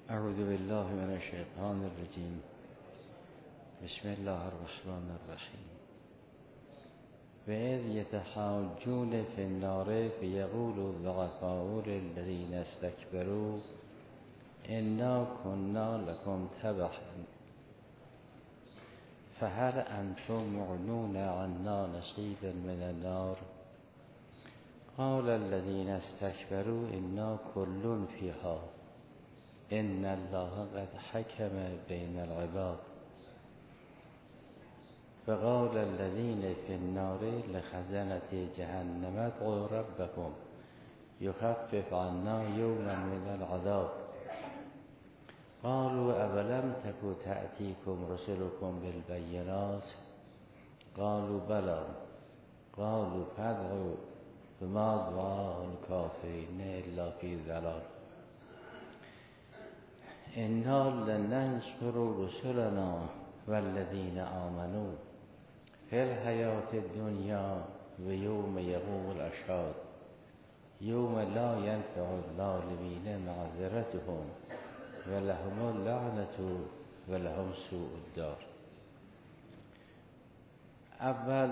اعوذ بالله من الشیطان الرجیم. بسم الله الرحمن الرحیم. و اذ یتحاجون فی النار فیقول الضعفاء للذین استکبروا انا کنا لکم تبعا فهل انتم مغنون عنا نصیبا من النار قال الذین استکبروا انا کل فیها ان الله قد حکم بین العباد فقال الذین فی النار لخزنة جهنم ادعوا ربکم یخفف عنا یوما من العذاب قالوا اولم تک تأتیکم رسلکم بالبینات قالوا بلی قالوا فادعوا فما دعاء الکافرین الا فی ضلال انا لننصر رسلنا والذین آمنوا فی الحیاة الدنیا و یوم یقوم الاشهاد یوم لا ینفع الظالمین معذرتهم و لهم اللعنة و لهم سوء الدار. اول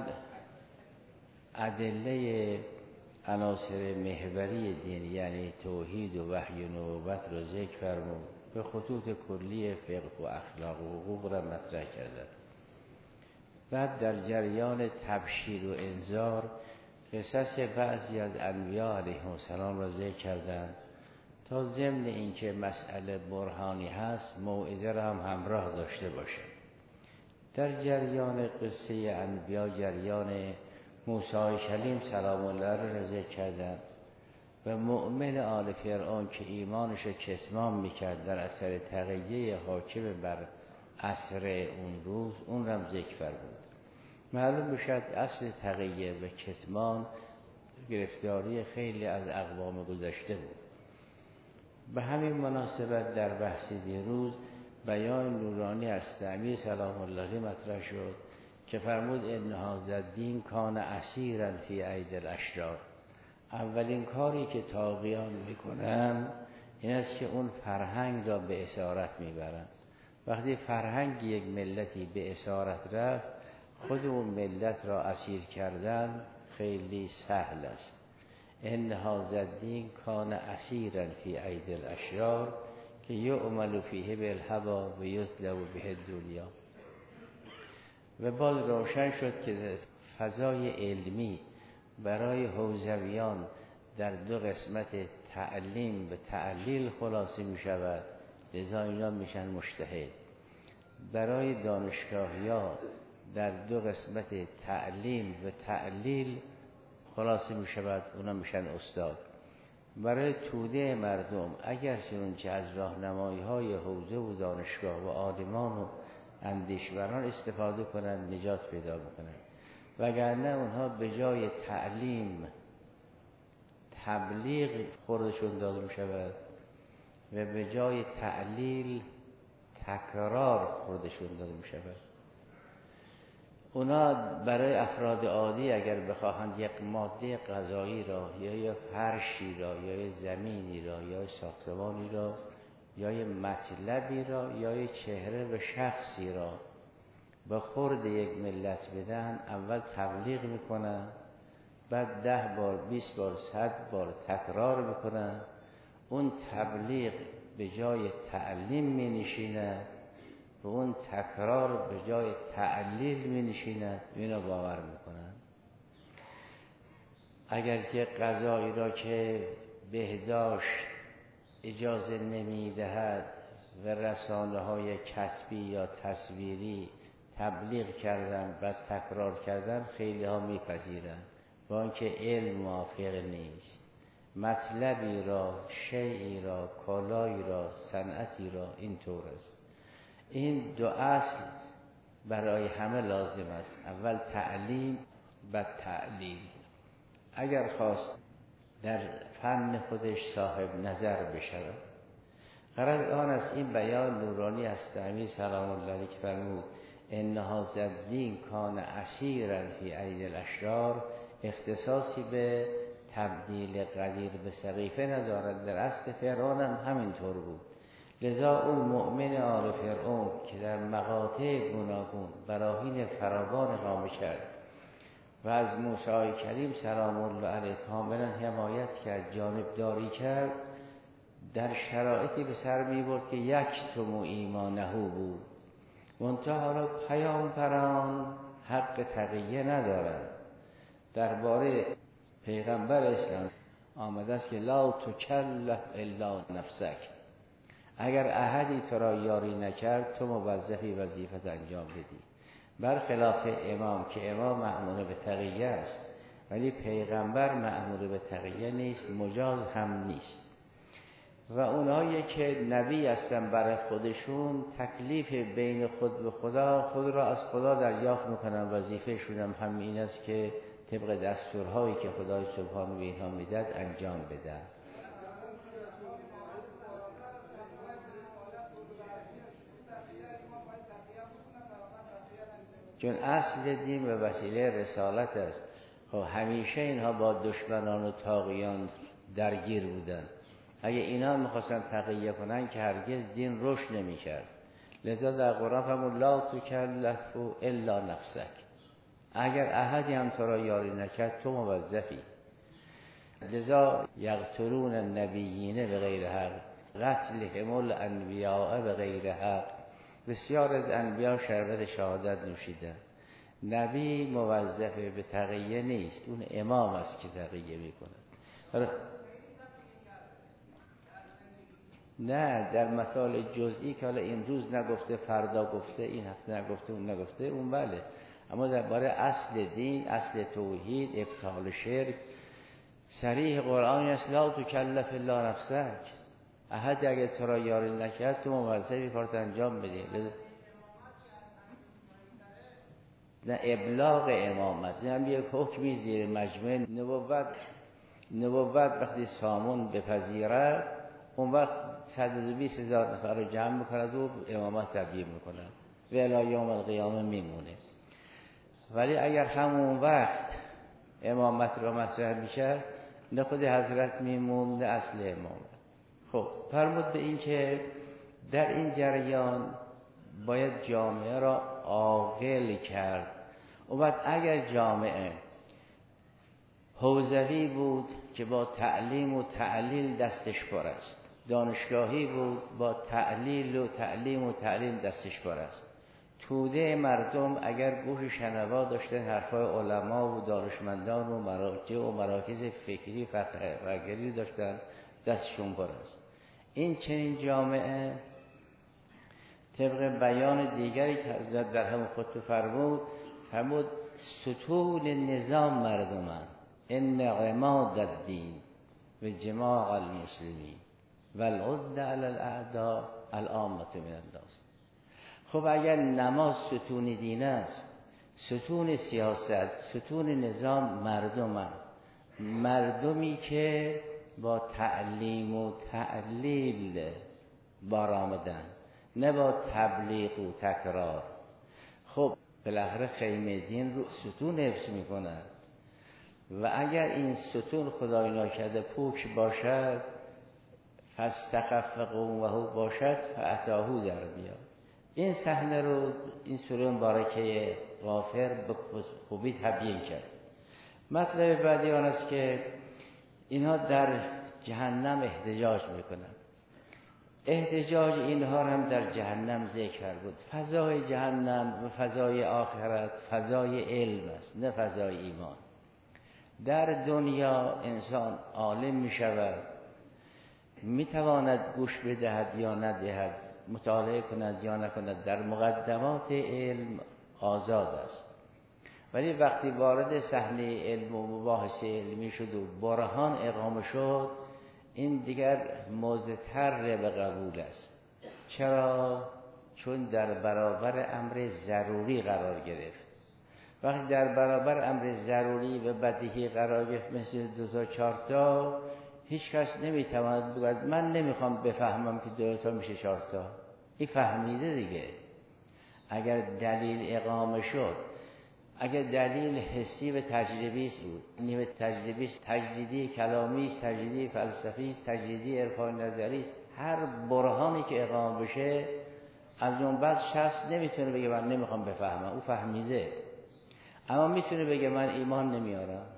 ادله عناصر محوری دین یعنی توحید و وحی و نبوت را ذکر فرمود، به خطوط کلی فقه و اخلاق و حقوق را مطرح کردند. بعد در جریان تبشیر و انذار قصص بعضی از انبیاء علیهم السلام را ذکر کردند تا ضمن اینکه مسئله برهانی هست موعظه را هم همراه داشته باشه. در جریان قصه انبیاء جریان موسی کلیم سلام الله را ذکر کردند و مؤمن آل فرعون که ایمانش کتمان میکرد در اثر تقیه حاکم بر عصر اون روز اون را ذکر فرمود. معلوم بشد اصل تقیه و کتمان گرفتاری خیلی از اقوام گذشته بود. به همین مناسبت در بحث دیروز بیان نورانی از امیر سلام الله مطرح شد که فرمود ان هذا الدین کان اسیرا فی ایدی الاشرار. اولین کاری که طاغیان میکنن این است که اون فرهنگ را به اسارت میبرن. وقتی فرهنگ یک ملتی به اسارت رفت خود اون ملت را اسیر کردن خیلی سهل است. ان هذا الدین کان اسیرا فی ایدی الاشرار که یعمل فیه بالهوی و یطلب به الدنیا. و باز روشن شد که فضای علمی برای حوزویان در دو قسمت تعلیم و تعلیل خلاصه می شود، لذا اینا میشن مجتهد. برای دانشگاهی‌ها در دو قسمت تعلیم و تعلیل خلاصه می شود، اونا میشن استاد. برای توده مردم اگر چنانچه از راهنمایی‌های حوزه و دانشگاه و عالمان و اندیشوران استفاده کنند نجات پیدا میکنند، وگرنه اونها به جای تعلیم تبلیغ خوردشون داده می شود و به جای تعلیل تکرار خوردشون داده می شود. اونا برای افراد عادی اگر بخواهند یک ماده غذایی را یا فرشی را یا زمینی را یا ساختمانی را یا مطلبی را یا چهره و شخصی را به خورد یک ملت بدن، اول تبلیغ میکنن، بعد 10 بار 20 بار 100 بار تکرار میکنن. اون تبلیغ به جای تعلیم می نشیند و اون تکرار به جای تعلیل می نشیند. اینو باور میکنن. اگر که غذایی را که بهداشت اجازه نمی دهد و رسانه های کتبی یا تصویری تبلیغ کردن و تکرار کردن خیلی ها میپذیرن، با اینکه علم موافق نیست. مطلبی را، شیئی را، کالایی را، صنعتی را اینطور است. این دو اصل برای همه لازم است، اول تعلیم بعد تعلیل. اگر خواست در فن خودش صاحب نظر بشود. غرض آن است این بیان نورانی است امیر سلام الله که فرمود ان هذا الدین کان اسیرا فی ایدی الاشرار اختصاصی به تبدیل قدیر به سقیفه ندارد. در اصل فرعون هم همینطور بود، لذا اون مؤمن آل فرعون که در مقاطع گوناگون براهین فراوان اقامه کرد و از موسی کریم سلام الله علیه کاملا حمایت کرد، جانبداری کرد، در شرایطی به سر می برد که یکتم ایمانه بود. منتها حالا پیامبران حق تقیه ندارند. درباره پیغمبر اسلام آمده است که لا تکلف الا نفسک، اگر احدی تو را یاری نکرد تو موظفی وظیفت انجام بدی. برخلاف امام که امام مأمور به تقیه است، ولی پیغمبر مأمور به تقیه نیست، مجاز هم نیست. و اونایی که نبی هستن برای خودشون تکلیف بین خود و خدا، خود را از خدا دریافت میکنن، وظیفهشون هم همین است که طبق دستورهایی که خدای سبحانه به اینها میداد انجام بدن. چون اصل دین به وسیله رسالت است. خب همیشه اینها با دشمنان و طاغیان درگیر بودن. اگه اینا میخواستن تقیه کنن که هرگز دین رشد نمیکرد. لذا در قرآن فرمود لا تکلف الا نفسک، اگر احدی هم تو را یاری نکرد تو موظفی. لذا یقتلون النبیین به غیر حق، قتلهم الانبیاء به غیر حق. بسیار از انبیا شربت شهادت نوشیدن. نبی موظف به تقیه نیست، اون امام است که تقیه میکنه. نه در مسائل جزئی که حالا این روز نگفته فردا گفته، این هفته نگفته اون نگفته، اون بله. اما درباره اصل دین، اصل توحید، ابطال شرک، صریح قرآنی است لا تکلف الا نفسک، احد اگه تو را یاری نکرد تو موظفی کارت انجام بدی. نه ابلاغ امامت، نه یک حکمی زیر مجمع نبوت وقتی سامون بپذیرد اون وقت 120,000 نفر رو جمع میکند و امامت تبیین میکند و الی یوم القیامه میمونه. ولی اگر همون وقت امامت رو مطرح میکرد نه خود حضرت میمون نه اصل امامت. خب فرمود به این که در این جریان باید جامعه را عاقل کرد. و بعد اگر جامعه حوزوی بود که با تعلیم و تعلیل دستش پر است، دانشگاهی بود با تعلیل و تعلیم دستش پر است، توده مردم اگر گوش شنوا داشتن حرفای علما و دانشمندان و مراجع و مراکز فکری فقهی داشتن دستشون پر است. این چنین جامعه طبق بیان دیگری که حضرت در همون خطبه فرمود ستون نظام مردمان ان عماد الدین و جماع المسلمین و العد علی الاعداء العامة من الناس. خب اگر نماز ستون دین است، ستون سیاست، ستون نظام مردمی که با تعلیم و تعلیل بارآمدن، نه با تبلیغ و تکرار. خب بالاخره خیمه دین رو ستون حفظ میکنن و اگر این ستون خدای ناکرده پوک باشد، فاستخف قومه باشد فاتاهو در بیاد. این صحنه رو این سوره مبارکه غافر به خوبی تبیین کرد. مطلب بعدی آن است که اینها در جهنم احتجاج میکنن. احتجاج اینها هم در جهنم ذکر بود. فضای جهنم و فضای آخرت فضای علم است، نه فضای ایمان. در دنیا انسان عالم می شود، می تواند گوش بدهد یا ندهد، مطالعه کند یا نکند، در مقدمات علم آزاد است. ولی وقتی وارد صحنه علم و مباحثه علمی شد و برهان اقامه شد، این دیگر مضطر به قبول است. چرا؟ چون در برابر امر ضروری قرار گرفت. وقتی در برابر امر ضروری و بدیهی قرار گرفت مثل 2 تا 4 تا، هیچ کس نمیتواند بگوید من نمیخوام بفهمم که 2 تا میشه 4 تا. این فهمیده دیگه. اگر دلیل اقامه شد، اگر دلیل حسی و تجربی است بود، نیمه تجربی تجدیدی کلامی است، تجدیدی فلسفی است، تجدیدی عرفان نظری است، هر برهانی که اقامه بشه از اون بعد شخص نمیتونه بگه من نمیخوام بفهمم، او فهمیده، اما میتونه بگه من ایمان نمیارم.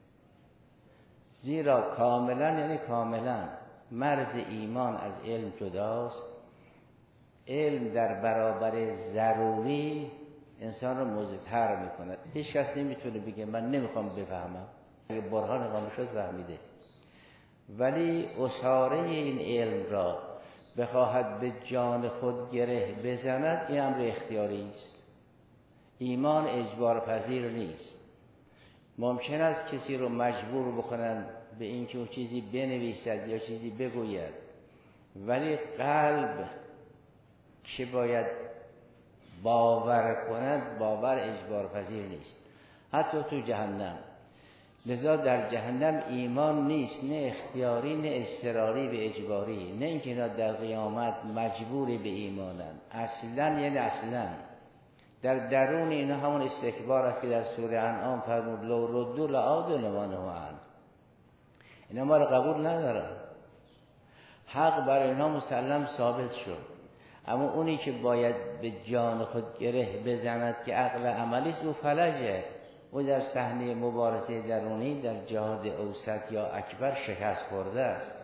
زیرا کاملا، یعنی کاملا مرز ایمان از علم جداست. علم در برابر ضروری انسان رو مضطر میکنه. هیچ کس نمیتونه بگه من نمیخوام بفهمم، اگه برهان اقامه شد فهمیده. ولی اساره این علم را بخواهد به جان خود گره بزند، این امر اختیاری است. ایمان اجبار پذیر نیست. ممکن است کسی رو مجبور بکنن به اینکه اون چیزی بنویسد یا چیزی بگوید، ولی قلب که باید باور کند، باور اجبار پذیر نیست، حتی تو جهنم. لذا در جهنم ایمان نیست، نه اختیاری نه اضطراری به اجباری، نه اینکه اینا در قیامت مجبوری به ایمانن. اصلا یعنی اصلا در درون اینا همون استکبار است که در سوره انعام فرمود لو ردوا لعادوا لما نهوا عنه. اینا ما رو قبول ندارن، حق بر اینا مسلم ثابت شد، اما اونی که باید به جان خود گره بزند که عقل عملی است، او فلجه، او در صحنه مبارزه درونی در جهاد اوسط یا اکبر شکست خورده است.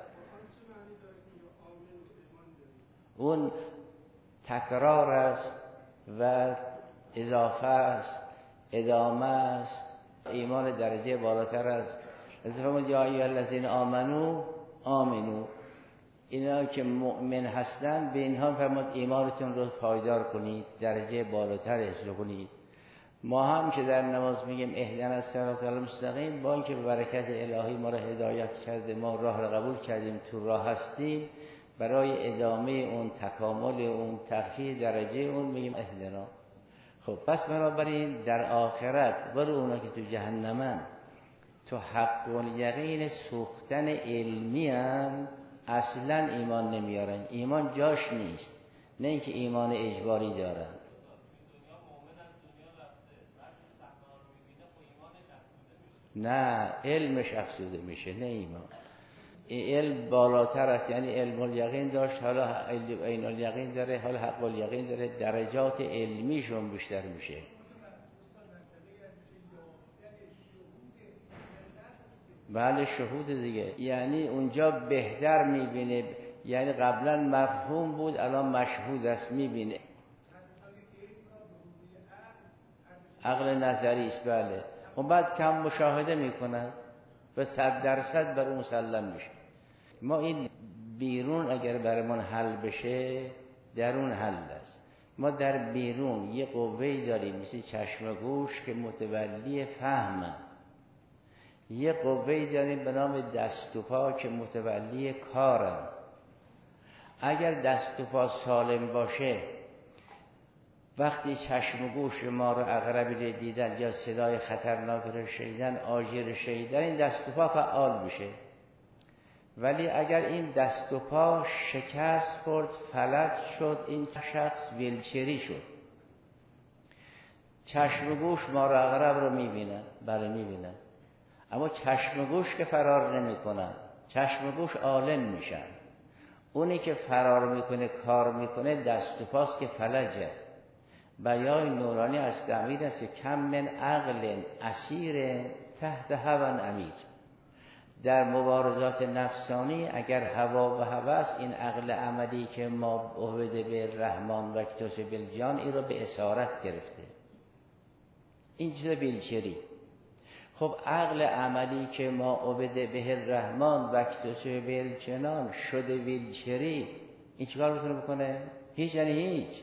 اون تکرار است و اضافه است، ادامه است، ایمان درجه بالاتر است. فرمود یا ایها الذین آمنو آمنو، اینا که مؤمن هستند به اینها فرمود ایمانتون رو پایدار کنید، درجه بالاتر اجرا کنید. ما هم که در نماز میگیم اهدنا الصراط المستقیم، با اینکه به برکت الهی ما را هدایت کرده، ما راه را قبول کردیم، تو راه هستیم، برای ادامه اون تکامل اون ترفیع درجه اون میگیم اهدنا. خب پس بنابراین در آخرت برای اونا که تو جهنمن، تو حق و یقین سوختن علمی هم اصلا ایمان نمیارن، ایمان جاش نیست، نه اینکه ایمان اجباری دارن. نه علمش افزوده میشه، نه ایمان. علم بالاتر است، یعنی علم الیقین داشت، حالا عین الیقین داره، حالا حق الیقین داره، درجات علمیشون بیشتر میشه. بله شهود دیگه، یعنی اونجا بهتر میبینه، یعنی قبلا مفهوم بود الان مشهود است، میبینه. عقل نظری است، بله. و بعد کم مشاهده میکنن و 100% بر اون مسلم میشه. ما این بیرون اگر برمون حل بشه، درون حل است. ما در بیرون یه قوه‌ای داریم مثل چشم و گوش که متولی فهمن، یه قوه‌ای داریم به نام دست و پا که متولی کارن. اگر دست و پا سالم باشه، وقتی چشم و گوش ما رو عقربی دیدن یا صدای خطرناک رو شنیدن، آژیر رو شنیدن، این دست و پا فعال میشه. ولی اگر این دست و پا شکست خورد، فلج شد، این شخص ویلچری شد. چشم و گوش ما رو عقرب رو میبینن، بله میبینن، اما چشم و گوش که فرار نمی کنن، چشم و گوش عالم میشن. اونی که فرار میکنه، کار میکنه، دست و پاست که فلجه. بیان نورانی از تعمید است که کم من عقل اسیر تحت هوا امیر. در مبارزات نفسانی اگر هوا و هوس، این عقل عملی که ما عهده به رحمان و اکتسب بالجان، این رو به اسارت گرفته، این چیز بیلچری. خب عقل عملی که ما عبده به الرحمن و اکتسب بالجنان شده ویلچری، این چیکار میتونه بکنه؟ هیچ، یعنی هیچ.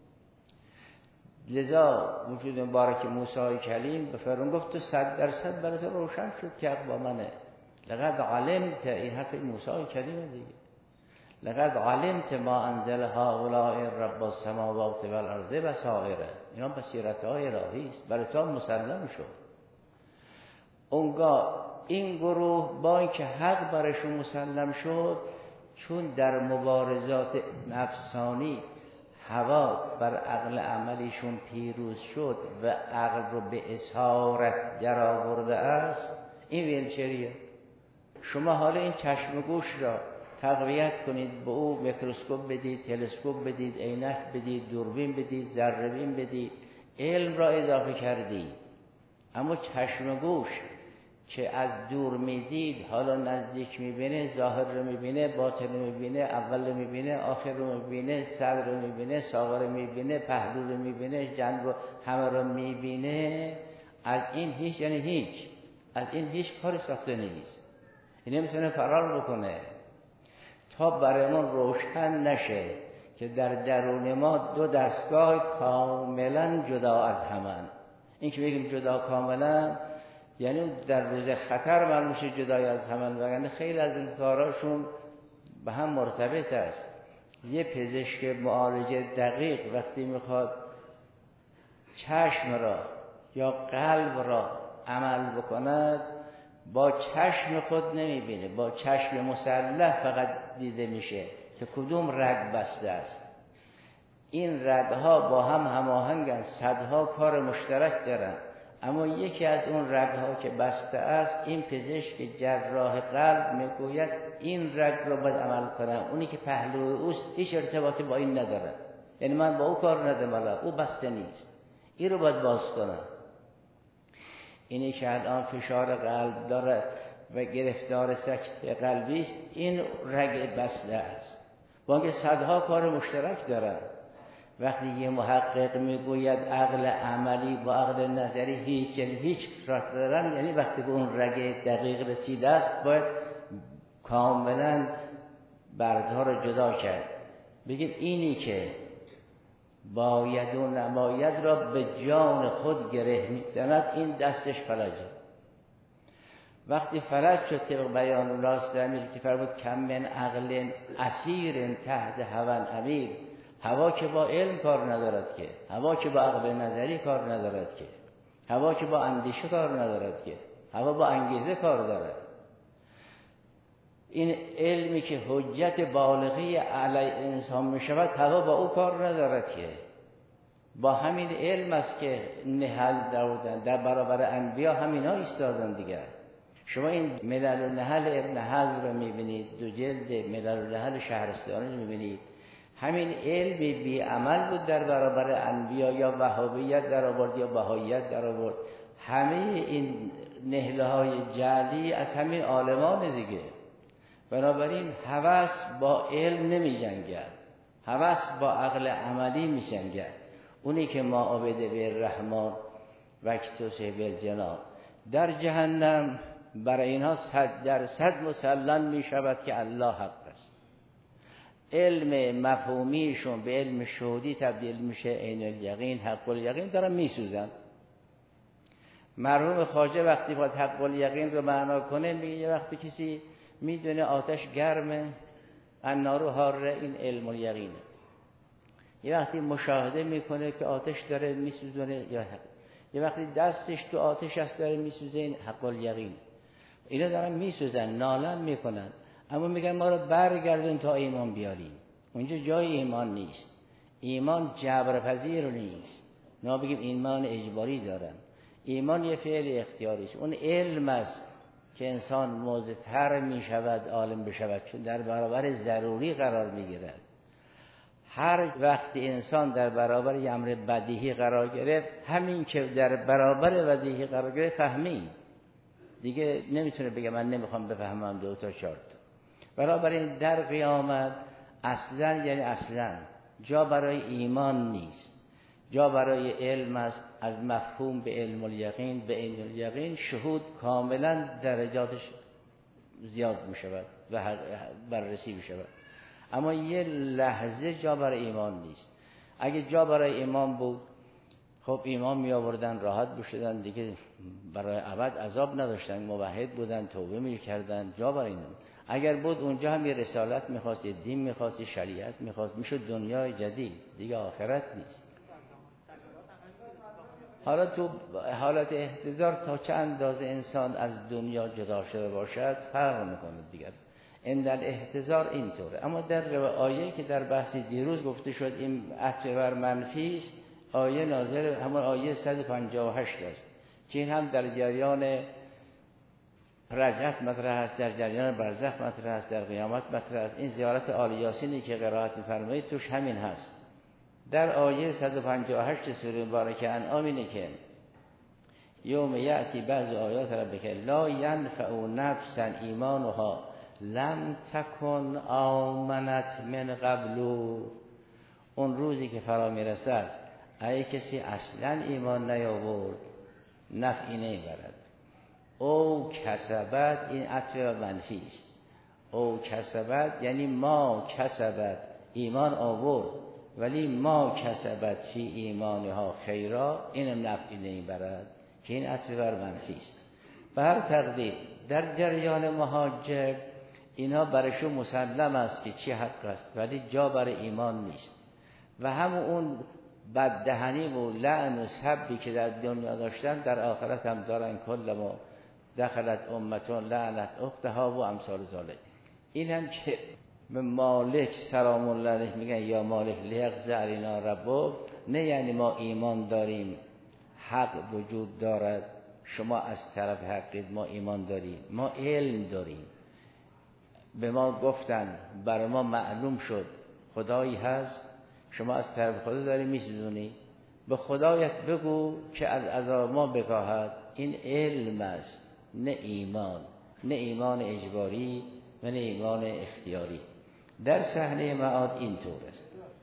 لذا وجود مبارک موسی کلیم به فرعون گفت تو 100% برای تو روشن شد که حق با منه. لقد علمت، این حرف موسی کلیمه دیگه، لقد علمت ما انزل هؤلاء رب السماوات والارض بصائر، اینا بصیرت‌های الهی است، برای تو مسلم شد. اونگاه این گروه با اینکه حق برشون مسلم شد، چون در مبارزات نفسانی هوا بر عقل عملیشون پیروز شد و عقل رو به اسارت در آورده است، این ویلچریه. شما حالا این چشم و گوش را تقویت کنید، به او میکروسکوپ بدید، تلسکوپ بدید، عینک بدید، دوربین بدید، ذره‌بین بدید، علم را اضافه کردید. اما چشم گوش که از دور میدید حالا نزدیک میبینه، ظاهر رو میبینه، باطن رو میبینه، اول رو میبینه، آخر رو میبینه، صدر رو میبینه، ساق رو میبینه، پهلو رو میبینه، جنب همه رو میبینه. از این هیچ، یعنی هیچ، از این هیچ کاری ساخته نیست. این نمیتونه فرار بکنه تا برایمون روشن نشه که در درون ما دو دستگاه کاملا جدا از همن. این که بگیم جدا کاملا یعنی در روز خطر معلوم میشه جدای از همن، وگرنه خیلی از این کاراشون به هم مرتبط است. یه پزشک معالجه دقیق وقتی میخواد چشم را یا قلب را عمل بکند، با چشم خود نمیبینه، با چشم مسلح فقط دیده میشه که کدوم رگ بسته است. این رگها با هم هماهنگن، صدها کار مشترک دارن، اما یکی از اون رگها که بسته است، این پزشک جراح قلب میگوید این رگ رو باید عمل کنم، اونی که پهلوی اوست هیچ ارتباطی با این نداره، یعنی من با او کار ندارم، او بسته نیست، این رو باید باز کنم. اینی که الان فشار قلب داره و گرفتار سکته قلبی است، این رگ بسته است، با اینکه صدها کار مشترک دارن. وقتی یه محقق میگوید عقل عملی با عقل نظری هیچ رابطه دارن، یعنی وقتی به اون رگ دقیق رسیده است باید کاملا بردها رو جدا کرد. بگیم اینی که باید و نباید را به جان خود گره میزند، این دستش فلجه. وقتی فلج شد طبق بیان راست امیر که فرمود کم من عقل اسیر تحت هوا امیر، هوا که با علم کار ندارد که، هوا که با عقل نظری کار ندارد که، هوا که با اندیشه کار ندارد که، هوا با انگیزه کار دارد. این علمی که حجت بالغی علی انسان می شود، هوا با او کار ندارد که. با همین علم است که نحل داردن در برابر انبیا همینا ایستادن دیگر. شما این ملل و نحل ابن حزم رو میبینید، دو جلد ملل و نحل شهرستانی رو میبینید، همین علم بی عمل بود در برابر انبیا، یا وهابیت در آورد یا بهاییت در آورد. همه این نهله های جعلی از همین عالمان دیگه. بنابراین هوس با علم نمی جنگد، هوس با عقل عملی می جنگد. اونی که ما عبد بالرحمن وکتوس بالجنان در جهنم برای اینها 100% مسلم می شود که الله حق است. علم مفهومیشون به علم شهودی تبدیل میشه، عین الیقین، حق الیقین دارن میسوزن. مرحوم خواجه وقتی باید حق الیقین رو معنا کنه میگه یه وقتی کسی میدونه آتش گرمه، النار حاره، این علم الیقینه. یه وقتی مشاهده میکنه که آتش داره میسوزونه، یا یه وقتی دستش تو آتش است داره میسوزه، این حق الیقین. اینا دارن میسوزن، نالن میکنن، اما میگن ما رو برگردون تا ایمان بیاریم. اونجا جای ایمان نیست، ایمان جبر پذیر نیست. ما بگیم ایمان اجباری دارن. ایمان یه فعل اختیاری است. اون علم است که انسان موزتر میشود، عالم بشود، چون در برابر ضروری قرار میگیرد. هر وقتی انسان در برابر یه امر بدیهی قرار گرفت، همین که در برابر بدیهی قرار گرفت فهمید دیگه، نمیتونه بگه من نمیخوام بفهمم 2 تا 4 تا. بنابراین در قیامت اصلا، یعنی اصلا جا برای ایمان نیست، جا برای علم است. از مفهوم به علم الیقین به عین الیقین شهود کاملا درجاتش زیاد می شود و بررسی می شود، اما یه لحظه جا برای ایمان نیست. اگه جا برای ایمان بود، خب ایمان می آوردن، راحت بشدن دیگه، برای ابد عذاب نداشتن، موحد بودن، توبه می کردن، جا برای ایمان. اگر بود اونجا هم یه رسالت میخواست، یه دین میخواست، یه شریعت میخواست، میشد دنیای جدید دیگه، آخرت نیست. حالا تو حالت احتضار تا چه اندازه انسان از دنیا جدا شده باشد فرق میکنه دیگر. اندل احتضار اینطوره. اما در آیه که در بحث دیروز گفته شد این عطف بر منفی است، آیه ناظر همون آیه 158 است که این هم در جریان رجعت مطرح است، در جریان برزخ مطرح است، در قیامت مطرح است. این زیارت آل یاسینی که قرائت می‌فرمایید توش همین هست. در آیه 158 سوره مبارکه انعام اینه که یوم یأتی بعض آیات ربک لا ینفع نفسا ایمانها لم تکن آمنت من قبل. اون روزی که فرا میرسد اگه کسی اصلا ایمان نیاورد نفعی نمیبرد. او کسبت، این عطف منفی است. او کسبت یعنی ما کسبت، ایمان آورد ولی ما کسبت فی ایمانها خیرا، اینم نفعی نمیبرد که این عطف بر منفی است. به هر تقدیر در جریان مهاجر اینا برشون مسلم است که چی حق است ولی جا برای ایمان نیست. و همون اون بددهنی و لعن و سبی که در دنیا داشتن در آخرت هم دارن. کل ما دخلت امتون لعنت اختها و امثال ذالک. این هم که به مالک سلام الله علیه میگن یا مالک لیقضی علینا ربک، نه یعنی ما ایمان داریم حق وجود دارد شما از طرف حقید ما ایمان داریم، ما علم داریم. به ما گفتن برای ما معلوم شد خدایی هست، شما از طرف خدا داری میسوزونی، به خدایت بگو که از عذاب ما بکاهد. این علم است نه ایمان، نه ایمان اجباری و نه ایمان اختیاری. در صحنه معاد این طور است.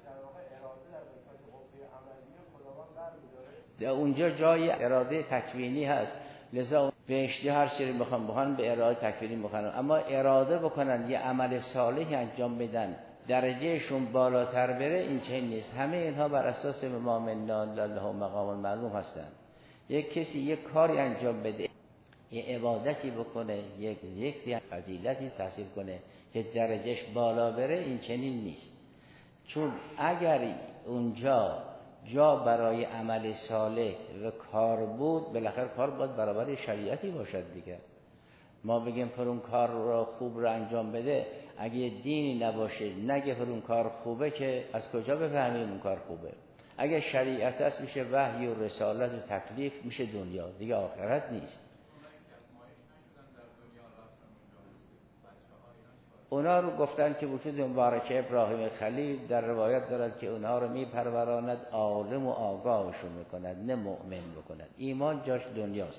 در اونجا جای اراده تکوینی هست، لذا بهشتی هر چیزی بخوان به اراده تکوینی بخوان، اما اراده بکنن یه عمل صالحی انجام بدن درجهشون بالاتر بره، این چنین نیست. همه اینها بر اساس ما منا لله مقام معلوم هستن. یک کسی یک کاری انجام بده، یه عبادتی بکنه، یک ذکری فضیلتی تحصیل کنه که درجهش بالا بره، این چنین نیست. چون اگر اونجا جا برای عمل صالح و کار بود، بالاخره کار باید برابر شریعتی باشد دیگه. ما بگیم فرون کار را خوب را انجام بده، اگه دینی نباشه نگه فرون کار خوبه، که از کجا بفهمیم اون کار خوبه؟ اگه شریعت است میشه وحی و رسالت و تکلیف، میشه دنیا دیگه، آخرت نیست. اونا رو گفتن که وجود مبارک ابراهیم خلیل در روایت دارد که اونها رو میپروراند، عالم و آگاهشون میکند، نه مؤمن بکند. ایمان جاش دنیاست.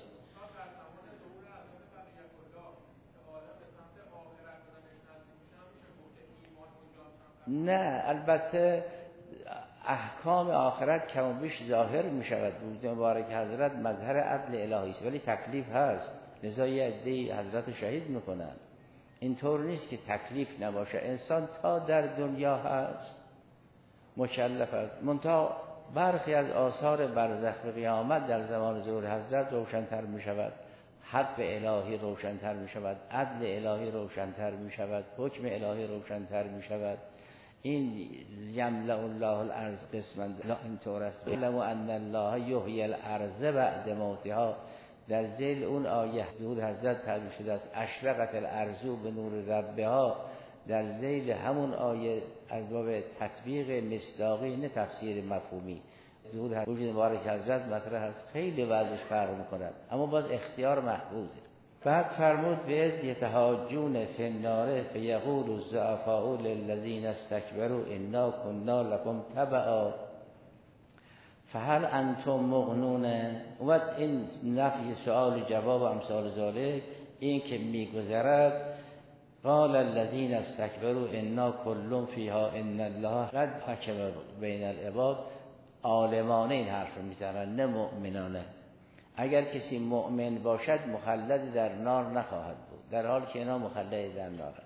نه البته احکام آخرت کم و بیش ظاهر می شود. وجود مبارک حضرت مظهر عدل الهی است ولی تکلیف هست، لذا یه عده‌ای حضرت شهید میکنن. اینطور نیست که تکلیف نباشه. انسان تا در دنیا هست مکلف است، منتها برخی از آثار برزخ و قیامت در زمان ظهور حضرت روشن‌تر می شود. حق الهی روشن‌تر می شود، عدل الهی روشن‌تر می شود، حکم الهی روشن‌تر می شود. این یملأ الله الارض قسما، اینطور است. علم ان الله یحیی الارض بعد موتها، در ذیل اون آیه ظهور حضرت تعبیر شده است. اشرقت الارض به نور ربها، در ذیل همون آیه از باب تطبیق مصداقی نه تفسیر مفهومی ظهور وجود مبارک حضرت مطرح است. خیلی وضعش فرق می‌کند اما باز اختیار محفوظه. بعد فرمود به یتحاجون فی النار فیقول الضعفاء للذین استکبروا انا کنا لکم تبعا فهل انتم مغنون. و این نفی سؤال جواب امثال ذالک، این که میگذرد قال الذین استکبروا انا کل فیها ان الله قد حکم بین العباد. عالمانه این حرف رو میزنن نه مؤمنانه. اگر کسی مؤمن باشد مخلد در نار نخواهد بود، در حال که اینا مخلد در نار.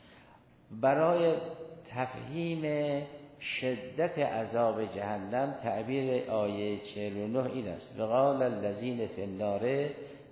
برای تفهیم شدت عذاب جهنم تعبیر آیه 49 این است: وقال الذین فی النار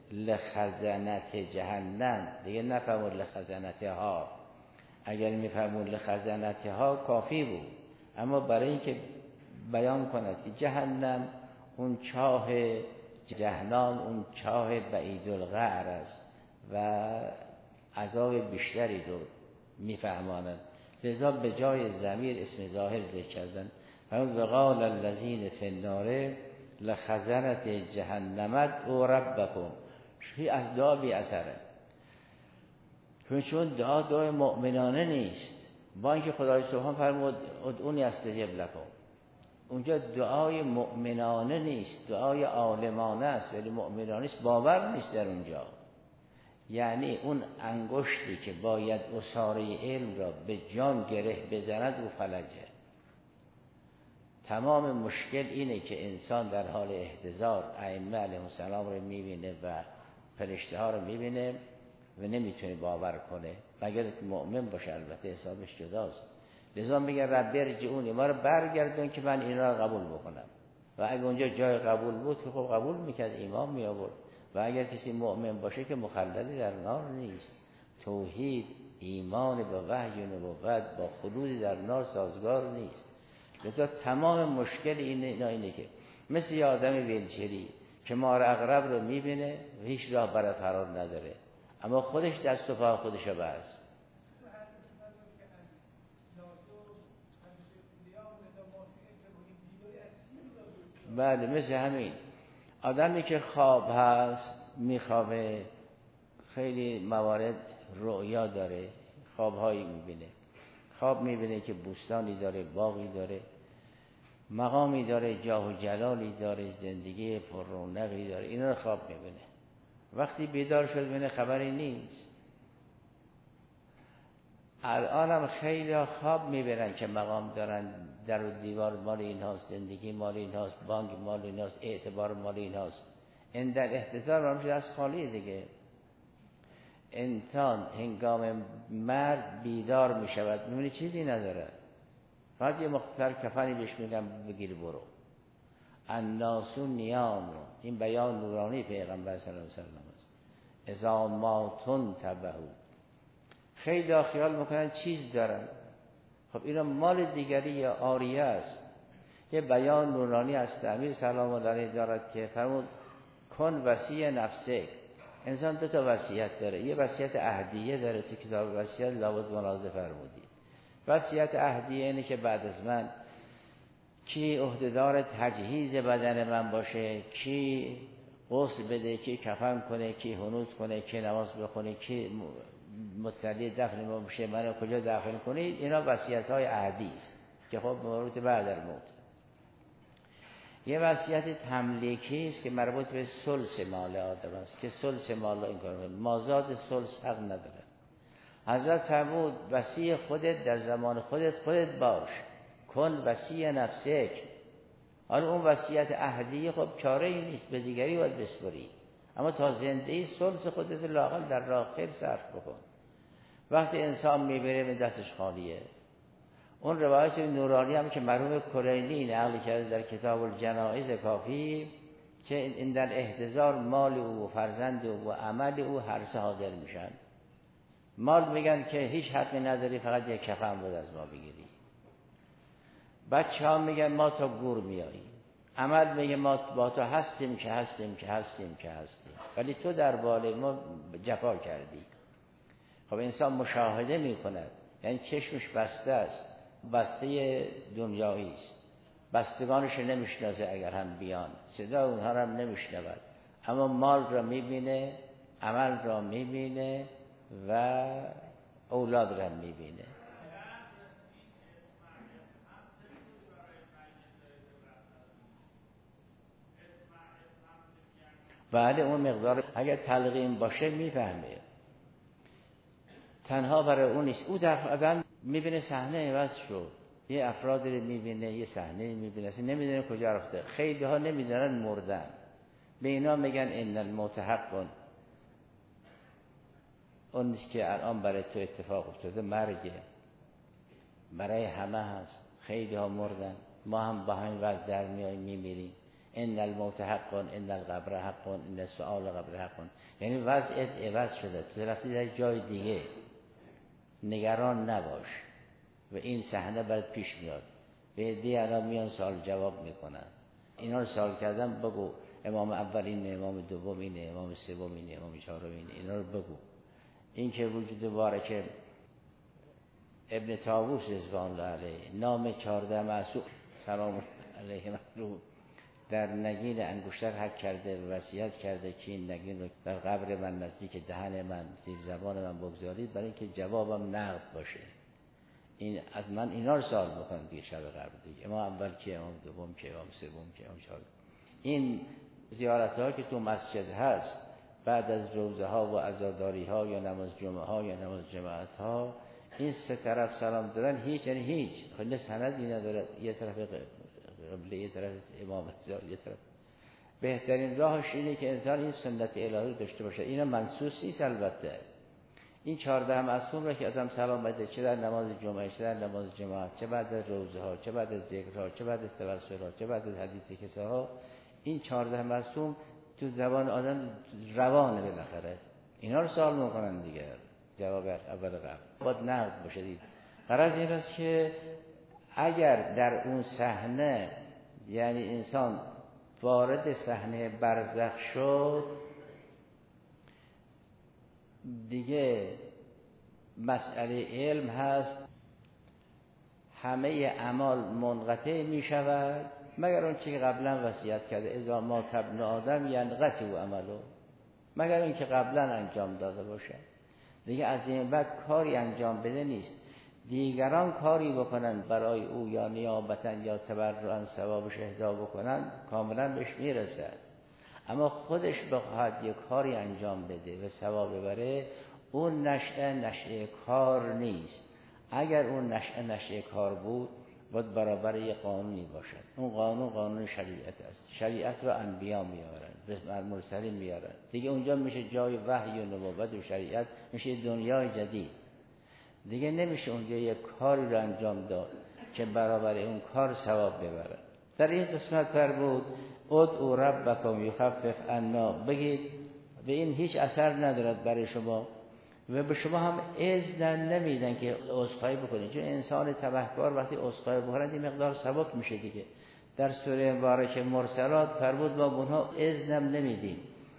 لخزنت جهنم. دیگه نفهمون لخزنتها، اگر میفهمون لخزنتها کافی بود، اما برای اینکه بیان کند که جهنم اون چاه جهنم اون چاه بعید القعر است و عذاب بیشتری رو میفهمانند، لذا به جای ضمیر اسم ظاهر ذکر کردن. وقال الذین فی النار لخزنت جهنم ادعوا ربکم. شی از دعا بی اثره. چون دعای مؤمنانه نیست. با اینکه خدای سبحان فرمود ادعونی استجب لکم، اونجا دعای مؤمنانه نیست، دعای عالمانه است، ولی مؤمنانه است، باور نیست در اونجا. یعنی اون انگشتی که باید عصاره علم را به جان گره بزند او فلجه. تمام مشکل اینه که انسان در حال احتضار ائمه علیهم السلام رو میبینه و فرشته ها رو میبینه و نمیتونه باور کنه مگر که مؤمن باشه، البته حسابش جداست. لذا میگه رب ارجعونی، ما رو برگردون که من اینا رو قبول بکنم. و اگه اونجا جای قبول بود که خب قبول میکرد، ایمان می آورد. و اگر کسی مؤمن باشه که مخلدی در نار نیست. توحید، ایمان به وحی و نبوت با خلودی در نار سازگار نیست. لذا تمام مشکل اینه که مثل یه آدم ویلچری که مار عقرب رو میبینه و هیچ راه برای فرار نداره، اما خودش دست و پا خودش رو بست. بله مثل همین آدمی که خواب هست، میخوابه، خیلی موارد رؤیا داره، خوابهایی میبینه، خواب میبینه که بوستانی داره، باغی داره، مقامی داره، جاه و جلالی داره، زندگی پر رونقی داره، اینا رو خواب میبینه. وقتی بیدار شد ببینه خبری نیست. الانم خیلی خواب میبرن که مقام دارن، در و دیوار مال اینهاست، زندگی مال اینهاست، بانک مال اینهاست، اعتبار مال اینهاست. این در احتضار مال میشه از خالی دیگه. انسان هنگام مرگ بیدار میشود، میبینه چیزی نداره، فقط یه مختصر کفنی بهش میگم بگیر برو. الناس نیام، این بیان نورانی پیغمبر صلی الله علیه و سلم است. اذا ما تنتبهوا، خیلی خیال میکنن چیز دارن، خب اینا مال دیگری یا عاریه است. یه بیان نورانی است امیر سلام الله علیه دارد که فرمود کن وصی نفسک. انسان دو تا وصیت داره، یه وصیت عهدیه داره، تو کتاب وصیت لابد ملاحظه فرمودید. وصیت عهدیه اینه که بعد از من کی عهدهدار تجهیز بدن من باشه، کی غسل بده، کی کفن کنه، کی حنوط کنه، کی نماز بخونه، کی متصلی دفن ما باشه، منو کجا دفن کنید. اینا وصیت‌های عهدی است که خب مربوط به بعد الموت. یه وصیت تملیکی است که مربوط به ثلث مال آدم است که ثلث مال این کار کنه، مازاد ثلث حق نداره. حضرت فرمود وصی خودت در زمان خودت باش، کن وصی نفسک. حالا اون وصیت عهدی خب چاره ای نیست، به دیگری باید بسپری، اما تا زندگی ثلث خودت لااقل در راه خیر صرف بکن. وقتی انسان میبره به دستش خالیه. اون روایت نورانی هم که مرحوم کلینی نقل کرده در کتاب الجنائز کافی که این در احتضار مال او و فرزند او و عمل او هر سه حاضر میشن. مال میگن که هیچ حقی نداری، فقط یک کفن بود از ما بگیری. بچه ها میگن ما تا گور میایی. عمل میگه ما با تو هستیم که هستیم که هستیم که هستیم، ولی تو در بالای ما جفا کردی. خب انسان مشاهده میکند، یعنی چشمش بسته است، بسته دنیایی است، بستگانش نمیشناسه، اگر هم بیان صدا اونها رو هم نمیشنود، اما مال را میبینه، عمل را میبینه و اولاد را میبینه. بله اون مقدار اگر تلقین باشه میفهمه، تنها برای اون نیست. او در میبینه صحنه عوض شد، یه افراد رو میبینه، یه صحنه میبینه، اصلا نمیدونه کجا رفته. خیلی ها نمیدونن مردن، به اینا میگن ان الموت حق. اون که الان برای تو اتفاق افتاده مرگه، برای همه هست. خیلی ها مردن، ما هم با همین وضع در میاییم میمیریم. ان الموت حق، ان القبر حق، ان سؤال قبر حق. یعنی وضعیت عوض شده، تو رفتی در جای دیگه، نگران نباش و این صحنه برات پیش میاد. به عده الان میان سوال جواب میکنن، اینا رو سوال کردن بگو امام اول اینه، امام دوم اینه، امام سوم اینه، امام چهارم اینه، اینا رو بگو. این که وجود بارک ابن طاووس رضوان الله علیه نام 14 معصوم سلام علیه رو در نگین انگشتر حک کرده و وصیت کرده که این نگین رو در قبر من نزدیک دهن من زیر زبان من بگذارید برای اینکه جوابم نقد باشه. این از من اینا رو سوال بکنم دیگه شب قبر دیگه، امام اول که، امام دوم که، امام سوم که، امام چهارم. این زیارت ها که تو مسجد هست بعد از روزه ها و عزاداری ها یا نماز جمعه ها یا نماز جماعت ها، این سه طرف سلام دادن هیچ، یعنی هیچ خیلی سندی نداره، یه طرف قبله، یه طرف امام یه طرف. بهترین راهش اینه که انسان این سنت الهی رو داشته باشه. اینا منسوس نیست البته. این 14 معصوم را که آدم سلام بده، چه در نماز جمعه، چه در نماز جماعت، چه بعد از روزه ها، چه بعد از ذکرها، چه بعد از توسل ها، چه بعد از حدیث کسا ها، این 14 معصوم تو زبان آدم روانه بالاخره. اینا رو سوال میکنن دیگه، جواب اول قبل باید نقد باشه دید. غرض این است که اگر در اون صحنه، یعنی انسان وارد صحنه برزخ شد دیگه، مسئله علم هست، همه اعمال منقطع می شود مگر اون چی که قبلا وصیت کرده، اذا مات ابن آدم ینقطع عمله، مگر اون که قبلا انجام داده باشه. دیگه از این بعد کاری انجام بده نیست. دیگران کاری بکنن برای او یا نیابتا یا تبرعا ثوابش اهدا بکنن، کاملا بهش میرسد. اما خودش بخواهد یک کاری انجام بده و ثواب ببره، اون نشأه کار نیست. اگر اون نشأه کار بود باید برابر یک قانونی باشد. اون قانون شریعت است. شریعت را انبیا میارن، مرسلین میارن. دیگه اونجا میشه جای وحی و نبوت و شریعت، میشه دنیای جدید. دیگه نمیشه اونجا یک کاری رو انجام داد که برابر اون کار ثواب ببره. در این قسمت فرمود ادعوا ربکم یخفف عنا، بگید به این هیچ اثر ندارد برای شما و به شما هم اذن نمیدن که عذرخواهی بکنید، چون انسان تبهکار وقتی عذرخواهی بکنه این مقدار سبک میشه دیگه. در سوره مبارکه مرسلات فرمود ما اونها اذن نمیدیم.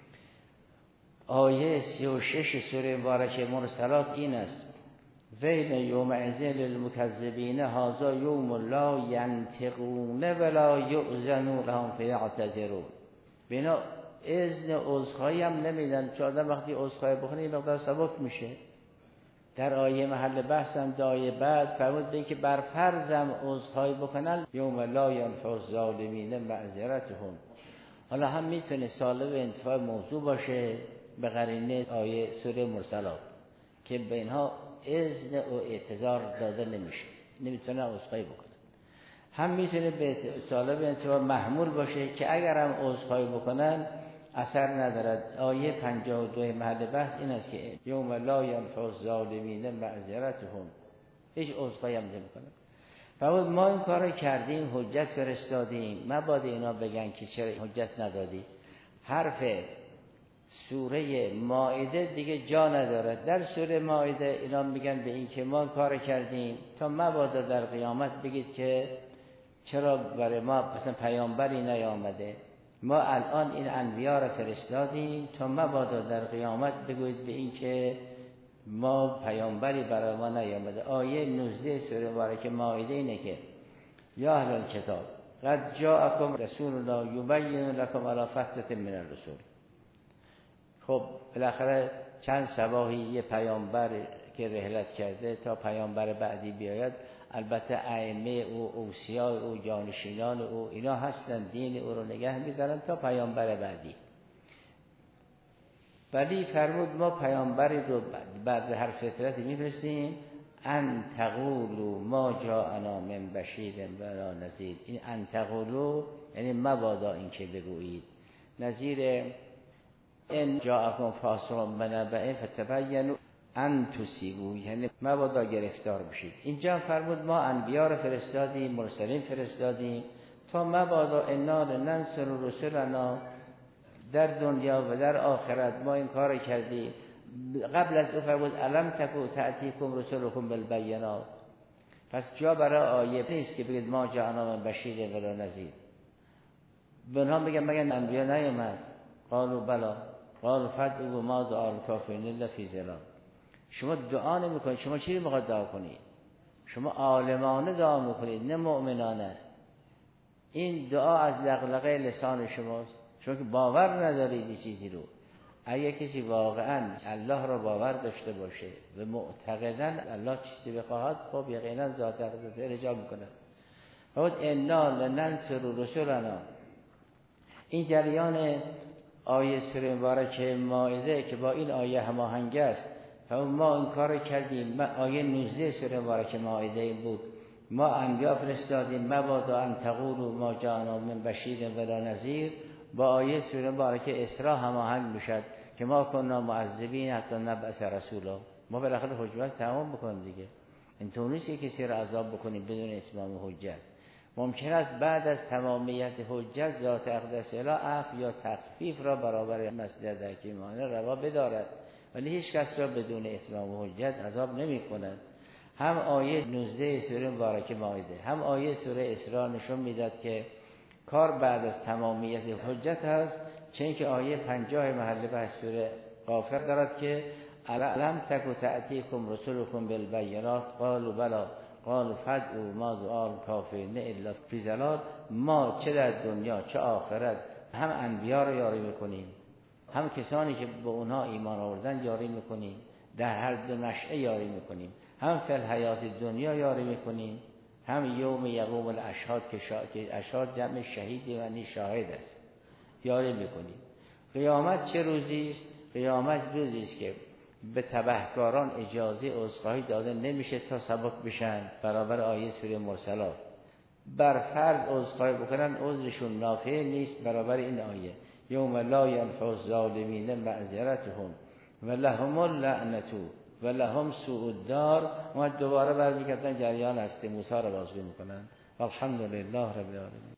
آیه 36 سوره مبارکه مرسلات این است: ویل یومئذ للمکذبین هذا یوم لا ینطقون ولا یؤذن لهم فیعتذرون. بینا اذن عذرخواهی هم نمیدن، چون آدم وقتی عذرخواهی بکنه این مقدار سبک میشه. در آیه محل بحثم آیه بعد فرمود به که بر فرضم عذرخواهی بکنن یوم لا ینفع الظالمین معذرتهم. حالا هم میتونه سالب انتفاع موضوع باشه به قرینه آیه سوره مرسلات که به اینها اذن و اعتذار داده نمیشه، نمیتونه عذرخواهی بکنه. هم میتونه به سالب انتفاع محمول باشه که اگر هم عذرخواهی بکنن اثر ندارد. آیه 52 محل بحث این است که یوم لا ینفع الظالمین معذرتهم، هیچ عذرخواهی هم نمیکنه. فرمود ما این کارو کردیم، حجت فرستادیم، مبادا اینا بگن که چرا حجت ندادی. حرف سوره مائده دیگه جا نداره. در سوره مائده اینا میگن به این که ما کار کردیم تا مبادا در قیامت بگید که چرا برای ما مثلا پیامبری نیامده. ما الان این انبیا را فرستادیم تا مبادا در قیامت بگوید به این که ما پیامبری برای ما نیامده. آیه 19 سوره مبارکه مائده اینه که یا اهل الکتاب قد جاءکم رسولنا یبین لکم علی فترة من الرسول. خب بالاخره چند صباحی یه پیامبر که رحلت کرده تا پیامبر بعدی بیاید، البته ائمه او، اوصیای او، جانشینان او اینا هستن، دین او رو نگه می‌دارن تا پیامبر بعدی. ولی فرمود ما پیامبری رو بعد هر فترتی می‌فرستیم ان تقولوا ما جاءنا من بشیر ولا نذیر. این ان تقولوا یعنی مبادا این که بگویید، نظیر ان جاءکم فاسق بنبأ فتبینوا ان تصیبوا، یعنی مبادا گرفتار بشید. اینجا فرمود ما انبیا رو فرستادیم، مرسلین فرستادیم تا مبادا انا ننصر رسلنا، در دنیا و در آخرت ما این کار کردیم. قبل از او فرمود الم تکو تأتیکم رسلکم بالبینات. پس جا برای آیه نیست که بگید ما جاءنا من بشیر ولا نذیر. به اونها میگن مگر انبیا نیامد؟ قالوا بلا قالوا فادعوا ما دعا الکافرین الا فی ظلال. شما دعا نمیکنید، شما چی میخواید دعا کنید؟ شما عالمانه دعا میکنید نه مؤمنانه. این دعا از لغلقه لسان شماست، چون که باور ندارید چیزی رو. اگه کسی واقعا الله را باور داشته باشه و معتقداً الله چیزی بخواهد، خب یقینا ذات اقدس ارجاع میکنه. خود انا لننصر رسلنا، این جریان آیه سوره مبارکه مائده که با این آیه هماهنگ است، ما این کار کردیم. آیه 19 سوره مبارکه مائده این بود، ما انبیا فرستادیم مبادا ان تقولوا ما جاءنا من بشیر ولا نذیر. با آیه سوره مبارکه اسراء هماهنگ میشد که ما کنا معذبین حتی نبعث رسولا. ما بالاخره حجت تمام بکنیم دیگه. اینطور نیست که کسی را عذاب بکنیم بدون اتمام حجت. ممکن است بعد از تمامیت حجت ذات اقدس اله عفو یا تخفیف را برابر مصلحت حکیمانه روا بدارد، ولی هیچ کس را بدون اتمام حجت عذاب نمی کند. هم آیه 19 سوره مبارکه مائده هم آیه سوره اسراء نشون میداد که کار بعد از تمامیت حجت هست، چون که آیه 50 محل بحث سوره غافر دارد که الم تکو تأتیکم رسولکم بالبینات قالوا بلی قالوا فادعوا ما دعا الکافرین الا فی ضلال. ما چه در دنیا چه آخرت هم انبیا رو یاری میکنیم، هم کسانی که به اونها ایمان آوردن یاری میکنیم، در هر دو نشأه یاری میکنیم، هم فی الحیات دنیا یاری میکنیم، هم یوم یقوم الاشهاد که اشهاد جمع شهید یعنی شاهد است یاری میکنیم. قیامت چه روزی است؟ قیامت روزی است که به تبهکاران اجازه عذرخواهی داده نمیشه تا سبک بشن برابر آیه سوره مرسلات. بر فرض عذرخواهی بکنن عذرشون نافع نیست برابر این آیه یوم لا ینفع الظالمین معذرتهم و لهم اللعنة و لهم سوء الدار. ما دوباره برمیگردن جریان هستی موسی رو بازگو میکنن. الحمدلله رب العالمین.